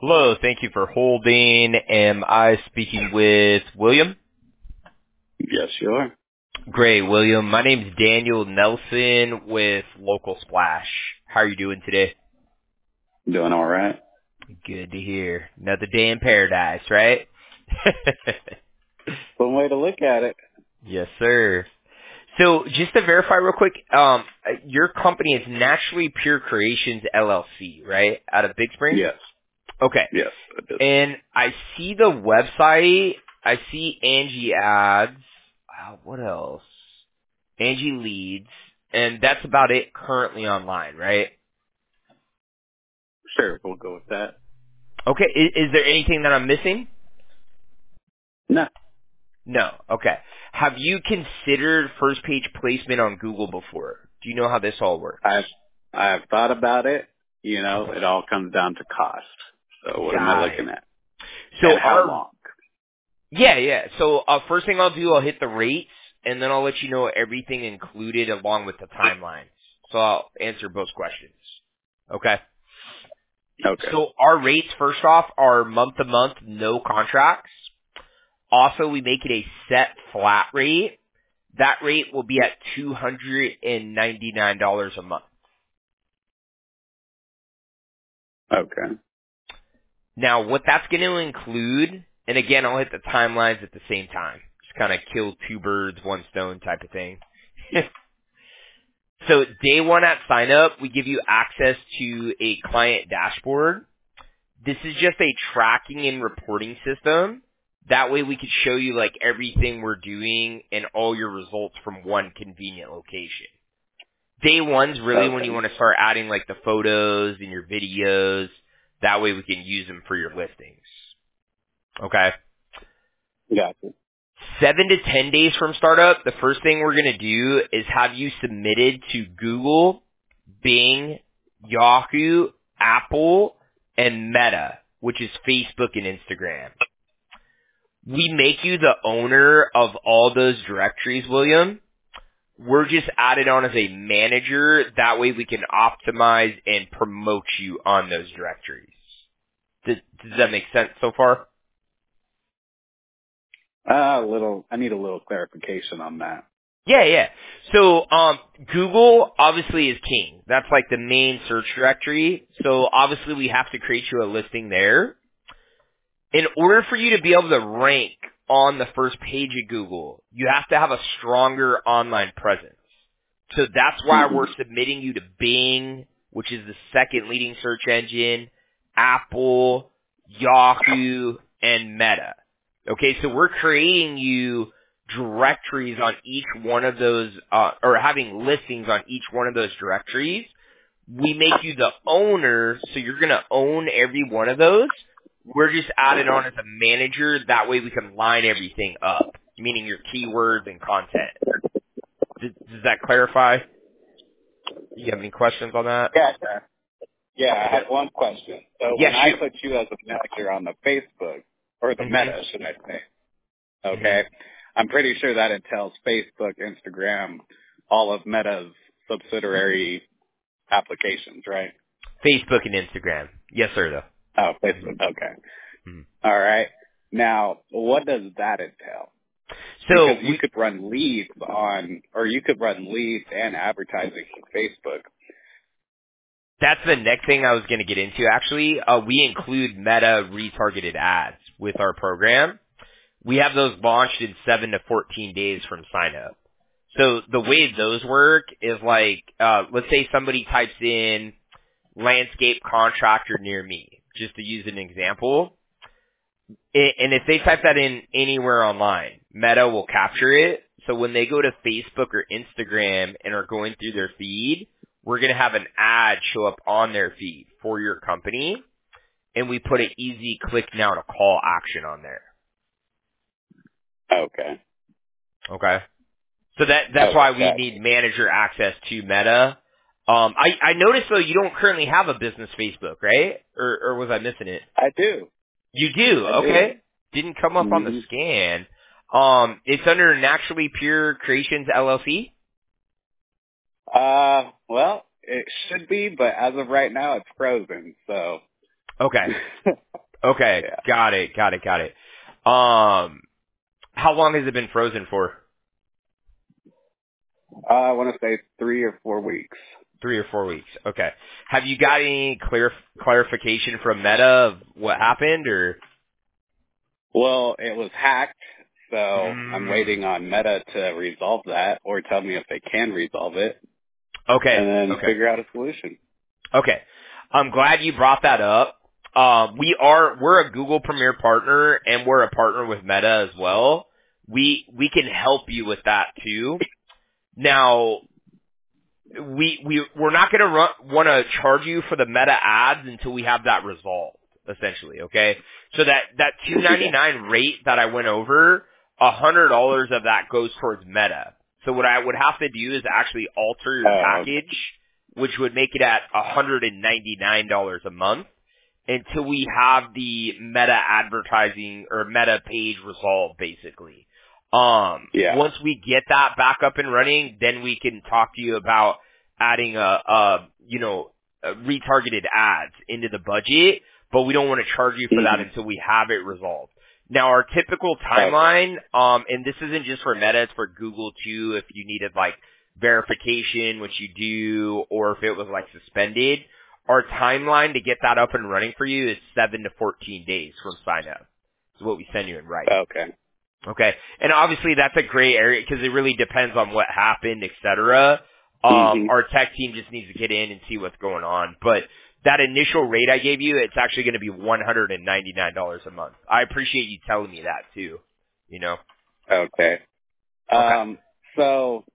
Hello, thank you for holding. Am I speaking with William? Yes, you are. Great, William. My name is Daniel Nelson with Local Splash. How are you doing today? Doing all right. Good to hear. Another day in paradise, right? One way to look at it. Yes, sir. So just to verify real quick, your company is Naturally Pure Creations LLC, right? Out of Big Spring? Yes. Okay. Yes, it is. And I see the website. I see Angie ads. What else? Angie leads. And that's about it currently online, right? Sure, we'll go with that. Okay. Is there anything that I'm missing? No, No. Okay. Have you considered first page placement on Google before? Do you know how this all works? I've thought about it. You know, Okay. it all comes down to cost. So what am I Got it. looking at? So And how long? yeah. So first thing I'll do, I'll hit the rates, and then I'll let you know everything included along with the timelines. So I'll answer both questions. Okay. Okay. So our rates, first off, are month to month, no contracts. Also, we make it a set flat rate. That rate will be at $299 a month. Okay. Now, what that's going to include, and again, I'll hit the timelines at the same time. Just kind of kill two birds, one stone type of thing. So day one at sign up, we give you access to a client dashboard. This is just a tracking and reporting system. That way we could show you like everything we're doing and all your results from one convenient location. Day one's really when Okay. you want to start adding like the photos and your videos. That way we can use them for your listings. Okay. Gotcha. 7 to 10 days from startup, the first thing we're going to do is have you submitted to Google, Bing, Yahoo, Apple, and Meta, which is Facebook and Instagram. We make you the owner of all those directories, William. We're just added on as a manager. That way we can optimize and promote you on those directories. Does that make sense so far? I need a little clarification on that. Yeah. So, Google obviously is king. That's like the main search directory. So obviously we have to create you a listing there. In order for you to be able to rank on the first page of Google, you have to have a stronger online presence. So that's why Hmm. we're submitting you to Bing, which is the second leading search engine, Apple, Yahoo, and Meta. Okay, so we're creating you directories on each one of those, or having listings on each one of those directories. We make you the owner, so you're going to own every one of those. We're just added on as a manager. That way we can line everything up, meaning your keywords and content. Does that clarify? You have any questions on that? Yeah. Yeah, I have one question. So when Yeah, I shoot. put you as a manager on the Facebook, or the hmm Meta, should I say, hmm okay, I'm pretty sure that entails Facebook, Instagram, all of Meta's subsidiary applications, right? Facebook and Instagram. Yes, sir, though. Oh, Facebook. Okay. hmm All right. Now, what does that entail? So Because you could run leads on, or you could run leads and advertising on Facebook. that's the next thing I was going to get into, actually. We include Meta retargeted ads with our program. We have those launched in 7 to 14 days from sign up. So the way those work is like, let's say somebody types in landscape contractor near me, just to use an example. And if they type that in anywhere online, Meta will capture it. So when they go to Facebook or Instagram and are going through their feed, we're going to have an ad show up on their feed for your company. And we put an easy click now to call action on there. Okay. Okay. So that's Okay, why we gotcha. need manager access to Meta. I noticed though you don't currently have a business Facebook, right? Or was I missing it? I do. You do, I do. okay. Didn't come up on the Hmm. scan. It's under Naturally Pure Creations LLC. Well, it should be, but as of right now, it's frozen, so. Okay. Okay, Yeah. got it. How long has it been frozen for? I want to say 3 or 4 weeks. 3 or 4 weeks. Okay. Have you got any clarification from Meta of what happened, or? Well, it was hacked, so I'm Mm. waiting on Meta to resolve that or tell me if they can resolve it Okay. and then Okay. figure out a solution. Okay. I'm glad you brought that up. We're a Google Premier partner and we're a partner with Meta as well. We can help you with that too. Now, we're not going to want to charge you for the Meta ads until we have that resolved, essentially, okay? So that $299 rate that I went over, $100 of that goes towards Meta. So what I would have to do is actually alter your package, which would make it at $199 a month until we have the Meta advertising or Meta page resolved, basically. Yeah. Once we get that back up and running, then we can talk to you about adding retargeted ads into the budget, but we don't want to charge you for that until we have it resolved. Now, our typical timeline, and this isn't just for Meta, it's for Google too, if you needed like verification, which you do, or if it was like suspended, our timeline to get that up and running for you is 7 to 14 days from sign up. Is what we send you in writing. Okay. Okay. And obviously that's a gray area because it really depends on what happened, et cetera. Our tech team just needs to get in and see what's going on. But that initial rate I gave you, it's actually going to be $199 a month. I appreciate you telling me that too, you know? Okay. Okay. So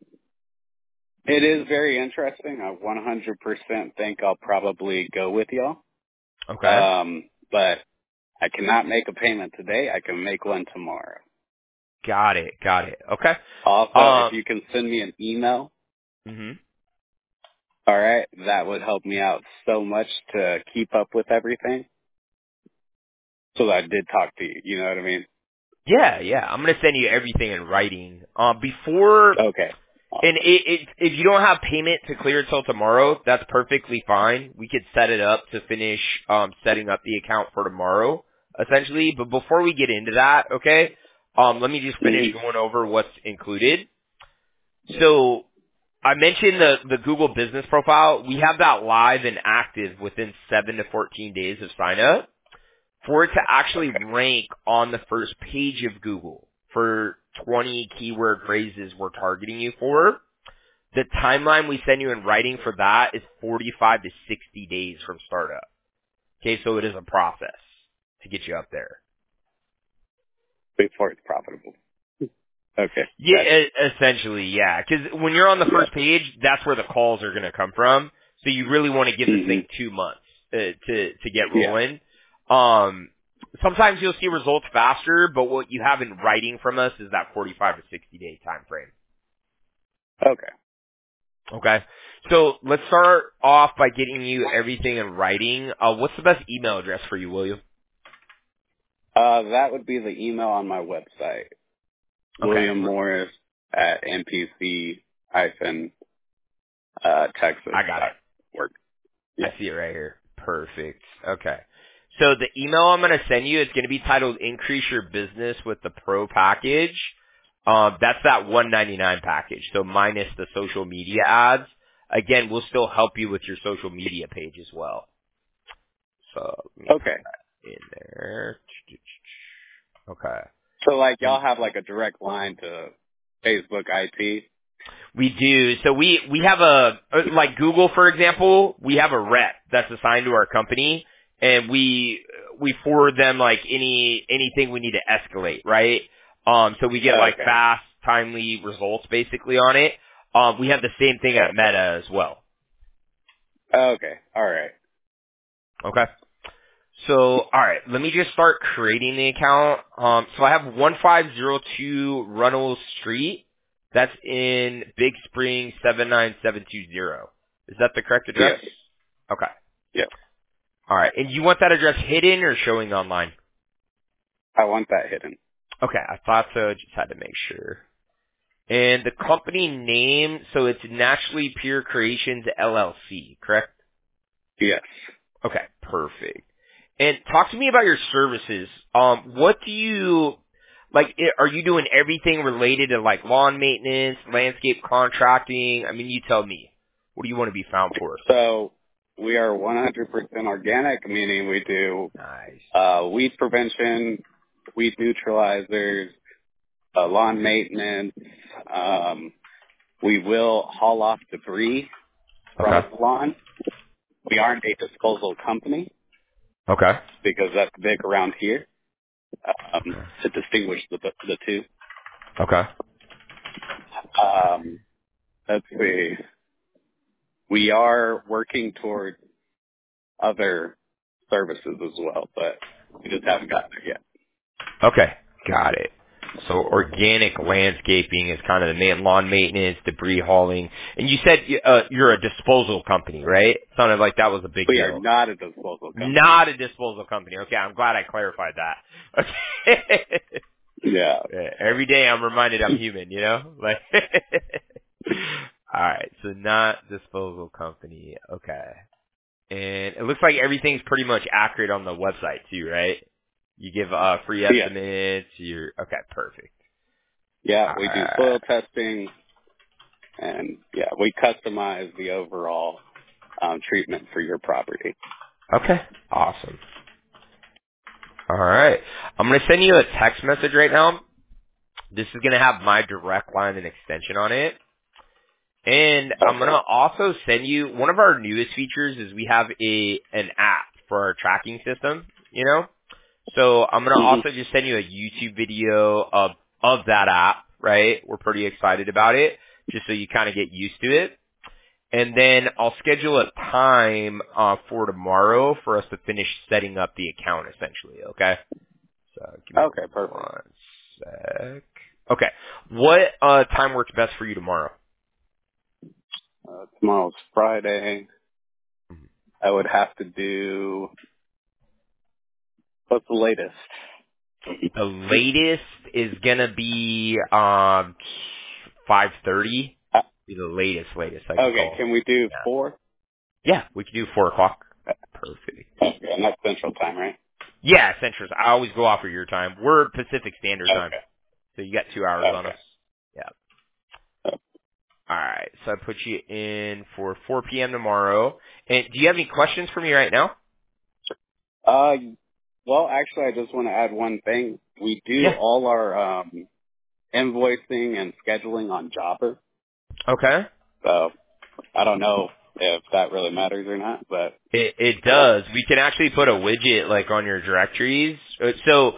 it is very interesting. I 100% think I'll probably go with y'all. Okay. But I cannot make a payment today. I can make one tomorrow. Got it. Okay. Also, if you can send me an email, Mhm. all right, that would help me out so much to keep up with everything. So that I did talk to you. You know what I mean? Yeah. I'm going to send you everything in writing. Before, Okay. and if you don't have payment to clear till tomorrow, that's perfectly fine. We could set it up to finish setting up the account for tomorrow, essentially. But before we get into that, okay, let me just finish going over what's included. So I mentioned the Google Business Profile. We have that live and active within 7 to 14 days of sign up. For it to actually rank on the first page of Google for 20 keyword phrases we're targeting you for, the timeline we send you in writing for that is 45 to 60 days from startup. Okay, so it is a process to get you up there. Before it's profitable. Okay. Yeah, essentially, yeah. Because when you're on the first page, that's where the calls are going to come from. So you really want to give this thing 2 months to get rolling. Sometimes you'll see results faster, but what you have in writing from us is that 45 to 60 day time frame. Okay. Okay. So let's start off by getting you everything in writing. What's the best email address for you, William? That would be the email on my website. Okay. William Morris at NPC-Texas. I got it. Work. Yeah. I see it right here. Perfect. Okay. So the email I'm going to send you is going to be titled Increase Your Business with the Pro Package. That's that $199 package. So minus the social media ads. Again, we'll still help you with your social media page as well. So let me put that in there. Okay. So like y'all have like a direct line to Facebook IT? We do. So we have like Google, for example, we have a rep that's assigned to our company, and we forward them like anything we need to escalate, right? So we get like fast, timely results basically on it. We have the same thing at Meta as well. Okay. All right. Okay. So, alright, let me just start creating the account. So I have 1502 Runnels Street. That's in Big Spring 79720. Is that the correct address? Yes. Okay. Yep. Alright, and you want that address hidden or showing online? I want that hidden. Okay, I thought so, just had to make sure. And the company name, so it's Naturally Pure Creations LLC, correct? Yes. Okay, perfect. And talk to me about your services. What do you like? Are you doing everything related to like lawn maintenance, landscape contracting? I mean, you tell me. What do you want to be found for? So we are 100% organic, meaning we do Nice. weed prevention, weed neutralizers, lawn maintenance. We will haul off debris from Okay. the lawn. We aren't a disposal company Okay. because that's big around here to distinguish the two. Okay. Let's see. We are working toward other services as well, but we just haven't gotten there yet. Okay. Got it. So organic landscaping is kind of the main lawn maintenance, debris hauling. And you said you're a disposal company, right? Sounded like that was a big We deal. are not a disposal company. Not a disposal company. Okay, I'm glad I clarified that. Okay. Yeah. Every day I'm reminded I'm human, you know? Like all right, so not disposal company. Okay. And it looks like everything's pretty much accurate on the website too, right? You give free estimates, okay, perfect. Yeah, we do soil testing, and we customize the overall treatment for your property. Okay, awesome. All right. I'm going to send you a text message right now. This is going to have my direct line and extension on it. And I'm going to also send you, one of our newest features is we have an app for our tracking system, you know? So I'm going to also just send you a YouTube video of that app, right? We're pretty excited about it, just so you kind of get used to it. And then I'll schedule a time for tomorrow for us to finish setting up the account, essentially, okay? So give me perfect. 1 sec. Okay. What time works best for you tomorrow? Tomorrow's Friday. I would have to do, what's the latest? The latest is gonna be 5:30. Be the latest I can call. Can we do 4? Yeah, we can do 4:00. Perfect. Okay, and that's Central Time, right? Yeah, Central. I always go off of your time. We're Pacific Standard Time, so you got 2 hours on us. Yeah. All right, so I put you in for 4 p.m. tomorrow. And do you have any questions for me right now? Well, actually, I just want to add one thing. We do all our invoicing and scheduling on Jobber. Okay. So I don't know if that really matters or not, but it does. We can actually put a widget like on your directories. So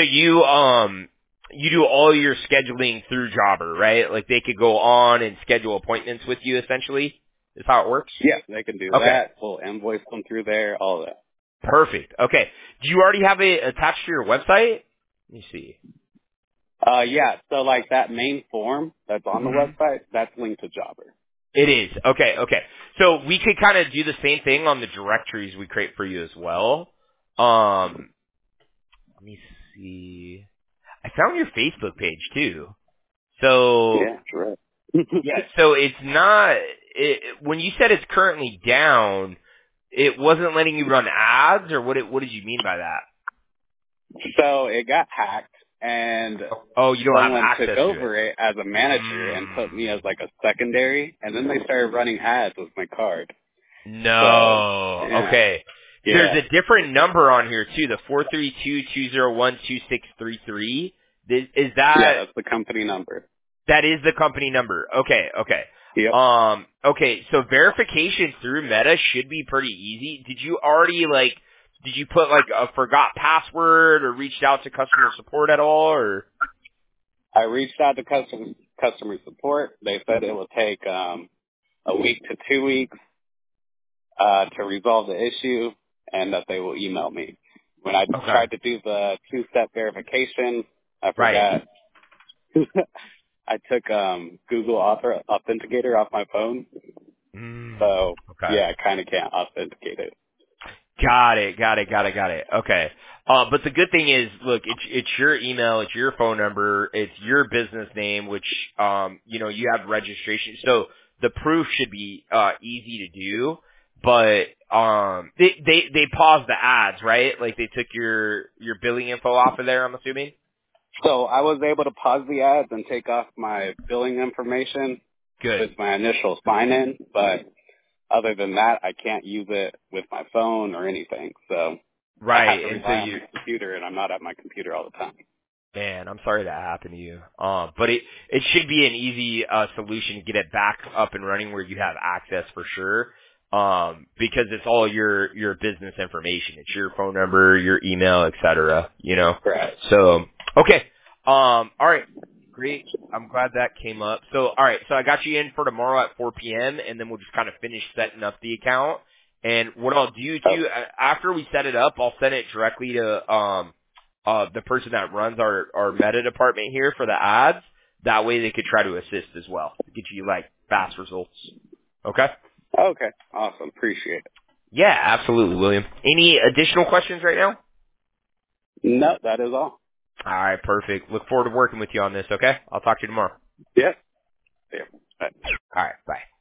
you do all your scheduling through Jobber, right? Like they could go on and schedule appointments with you essentially. Is how it works? Yeah, they can do that. We'll invoice them through there, all that. Perfect. Okay. Do you already have it attached to your website? Let me see. Yeah, so like that main form that's on the website, that's linked to Jobber. It is. Okay. So we could kind of do the same thing on the directories we create for you as well. Let me see. I found your Facebook page too. So yeah, sure. yeah, so it's not when you said it's currently down, it wasn't letting you run ads, or what did you mean by that? So it got hacked, and you don't have someone access took to over it as a manager and put me as like a secondary, and then they started running ads with my card. No. So, yeah. Okay. Yeah. There's a different number on here too, the 432-201-2633. Is that? Yeah, that's the company number. That is the company number. Okay. Yep. Okay, so verification through Meta should be pretty easy. Did you already did you put like a forgot password or reached out to customer support at all, or? I reached out to customer support. They said it will take a week to 2 weeks to resolve the issue, and that they will email me. When I tried to do the 2-step verification, I forgot. I took Google Authenticator off my phone, so yeah, I kind of can't authenticate it. Got it. Okay. But the good thing is, look, it's your email, it's your phone number, it's your business name, which, you have registration. So the proof should be, easy to do. But, they paused the ads, right? Like they took your billing info off of there, I'm assuming? So I was able to pause the ads and take off my billing information Good. with my initial sign-in, but other than that, I can't use it with my phone or anything. So I have Right. to And so rely on my computer, and I'm not at my computer all the time. man, I'm sorry that happened to you. But it should be an easy solution to get it back up and running where you have access for sure. Because it's all your business information. It's your phone number, your email, et cetera, you know. Correct. So okay. All right. Great. I'm glad that came up. So all right, so I got you in for tomorrow at 4 p.m. and then we'll just kind of finish setting up the account. And what I'll do Oh, too, after we set it up, I'll send it directly to the person that runs our meta department here for the ads. That way they could try to assist as well to get you like fast results. Okay? okay. Awesome. Appreciate it. Yeah, absolutely, William. Any additional questions right now? No, that is all. All right, perfect. Look forward to working with you on this, okay? I'll talk to you tomorrow. Yes. Yeah. Bye. All right, bye.